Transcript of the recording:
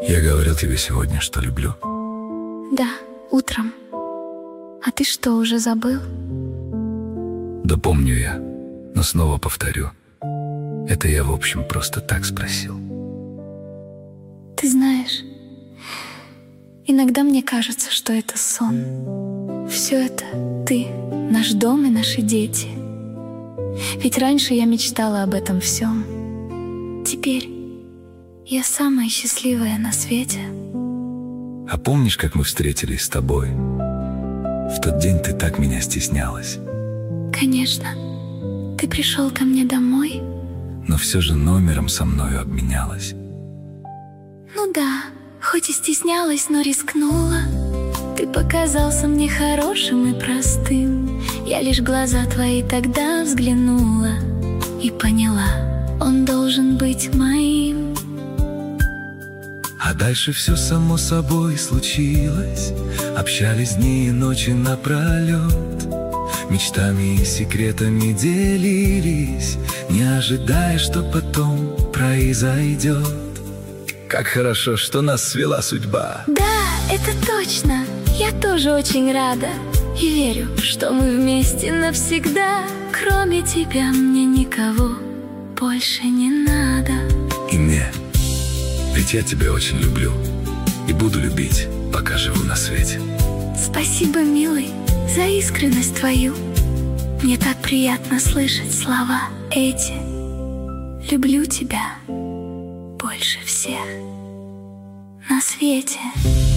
Я говорил тебе сегодня, что люблю. Да, утром. А ты что, уже забыл? Да помню я, но снова повторю. Это я, в общем, просто так спросил. Ты знаешь, иногда мне кажется, что это сон. Все это ты, наш дом и наши дети. Ведь раньше я мечтала об этом всем. Теперь я самая счастливая на свете. А помнишь, как мы встретились с тобой? В тот день ты так меня стеснялась. Конечно. Ты пришел ко мне домой? Но все же номером со мною обменялась. Ну да, хоть и стеснялась, но рискнула. Ты показался мне хорошим и простым. Я лишь в глаза твои тогда взглянула и поняла, он должен быть моим. А дальше все само собой случилось. Общались дни и ночи напролет, мечтами и секретами делились, не ожидая, что потом произойдет. Как хорошо, что нас свела судьба. Да, это точно, я тоже очень рада. И верю, что мы вместе навсегда. Кроме тебя мне никого больше не надо. И мне, ведь я тебя очень люблю и буду любить, пока живу на свете. Спасибо, милый, за искренность твою. Мне так приятно слышать слова эти. Люблю тебя больше всех на свете.